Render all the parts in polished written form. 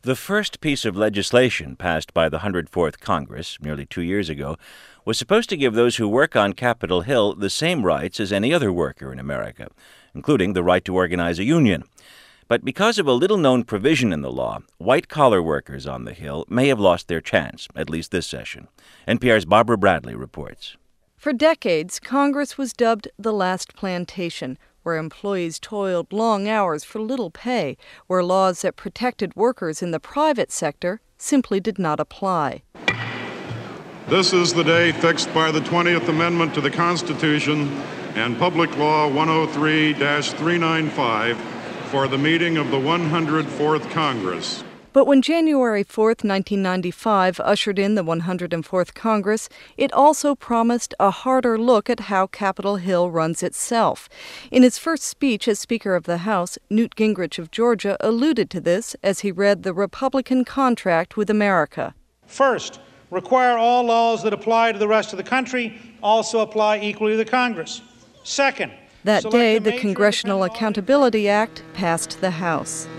The first piece of legislation passed by the 104th Congress, nearly 2 years ago, was supposed to give those who work on Capitol Hill the same rights as any other worker in America, including the right to organize a union. But because of a little-known provision in the law, white-collar workers on the Hill may have lost their chance, at least this session. NPR's Barbara Bradley reports. For decades, Congress was dubbed the last plantation, where employees toiled long hours for little pay, where laws that protected workers in the private sector simply did not apply. This is the day fixed by the 20th Amendment to the Constitution and Public Law 103-395 for the meeting of the 104th Congress. But when January 4th, 1995 ushered in the 104th Congress, it also promised a harder look at how Capitol Hill runs itself. In his first speech as Speaker of the House, Newt Gingrich of Georgia alluded to this as he read the Republican contract with America. First, require all laws that apply to the rest of the country also apply equally to the Congress. Second, that day, the Congressional Accountability Act passed the House.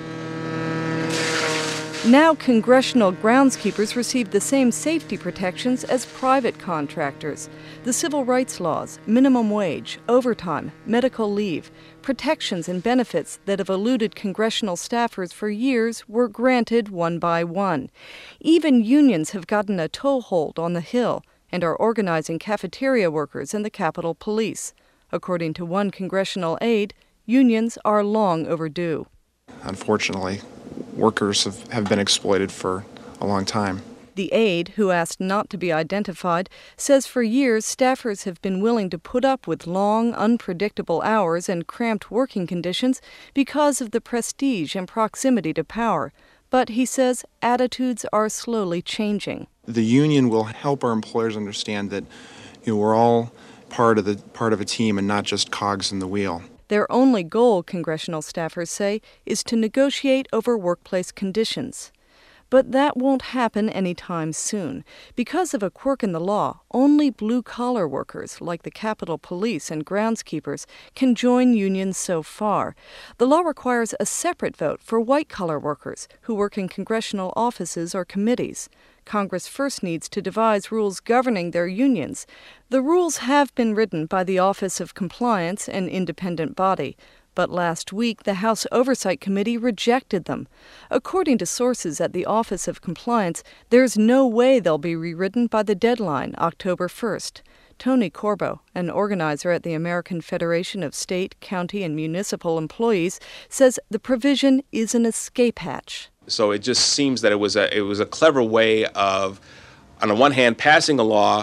Now, congressional groundskeepers receive the same safety protections as private contractors. The civil rights laws, minimum wage, overtime, medical leave, protections and benefits that have eluded congressional staffers for years were granted one by one. Even unions have gotten a toehold on the Hill and are organizing cafeteria workers and the Capitol Police. According to one congressional aide, unions are long overdue. Unfortunately, workers have been exploited for a long time. The aide, who asked not to be identified, says for years staffers have been willing to put up with long, unpredictable hours and cramped working conditions because of the prestige and proximity to power. But he says attitudes are slowly changing. The union will help our employers understand that we're all part of a team and not just cogs in the wheel. Their only goal, congressional staffers say, is to negotiate over workplace conditions. But that won't happen anytime soon. Because of a quirk in the law, only blue-collar workers, like the Capitol Police and groundskeepers, can join unions so far. The law requires a separate vote for white-collar workers who work in congressional offices or committees. Congress first needs to devise rules governing their unions. The rules have been written by the Office of Compliance, an independent body. But last week, the House Oversight Committee rejected them. According to sources at the Office of Compliance, there's no way they'll be rewritten by the deadline, October 1st. Tony Corbo, an organizer at the American Federation of State, County, and Municipal Employees, says the provision is an escape hatch. So it just seems that it was a clever way of, on the one hand, passing a law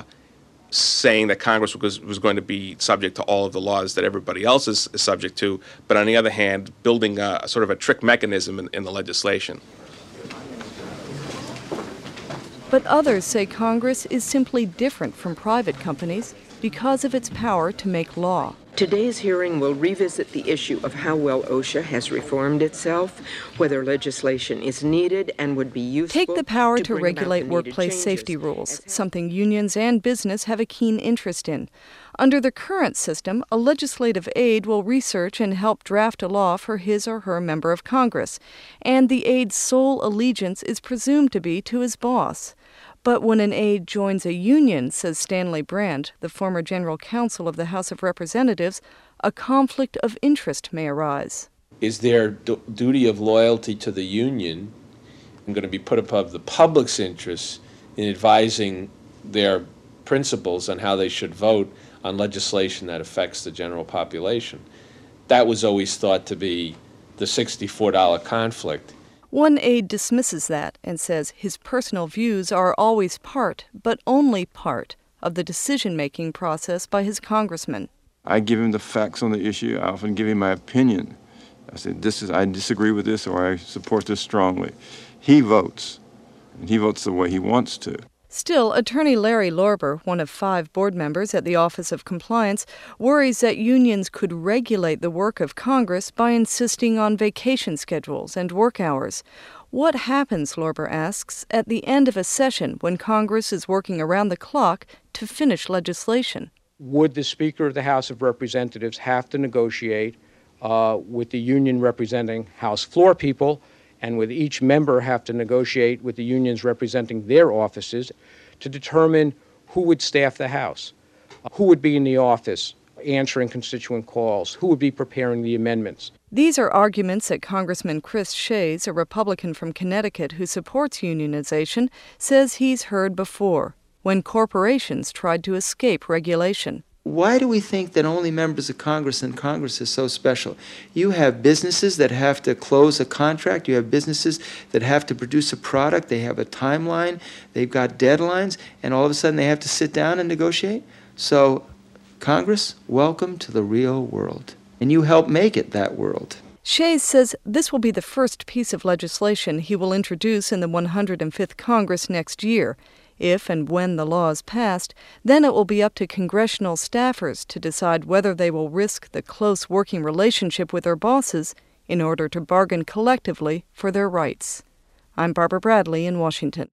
saying that Congress was going to be subject to all of the laws that everybody else is subject to, but on the other hand, building a sort of a trick mechanism in the legislation. But others say Congress is simply different from private companies because of its power to make law. Today's hearing will revisit the issue of how well OSHA has reformed itself, whether legislation is needed and would be useful. Take the power to regulate workplace safety rules, something unions and business have a keen interest in. Under the current system, a legislative aide will research and help draft a law for his or her member of Congress, and the aide's sole allegiance is presumed to be to his boss. But when an aide joins a union, says Stanley Brand, the former general counsel of the House of Representatives, a conflict of interest may arise. Is their duty of loyalty to the union going to be put above the public's interests in advising their principals on how they should vote on legislation that affects the general population? That was always thought to be the $64 conflict. One aide dismisses that and says his personal views are always part, but only part, of the decision-making process by his congressman. I give him the facts on the issue. I often give him my opinion. I say, I disagree with this, or I support this strongly. He votes, and he votes the way he wants to. Still, attorney Larry Lorber, one of 5 board members at the Office of Compliance, worries that unions could regulate the work of Congress by insisting on vacation schedules and work hours. What happens, Lorber asks, at the end of a session when Congress is working around the clock to finish legislation? Would the Speaker of the House of Representatives have to negotiate with the union representing House floor people and with each member have to negotiate with the unions representing their offices to determine who would staff the House, who would be in the office answering constituent calls, who would be preparing the amendments. These are arguments that Congressman Chris Shays, a Republican from Connecticut who supports unionization, says he's heard before, when corporations tried to escape regulation. Why do we think that only members of Congress and Congress is so special? You have businesses that have to close a contract. You have businesses that have to produce a product. They have a timeline. They've got deadlines. And all of a sudden they have to sit down and negotiate. So, Congress, welcome to the real world. And you help make it that world. Shays says this will be the first piece of legislation he will introduce in the 105th Congress next year. If and when the law is passed, then it will be up to congressional staffers to decide whether they will risk the close working relationship with their bosses in order to bargain collectively for their rights. I'm Barbara Bradley in Washington.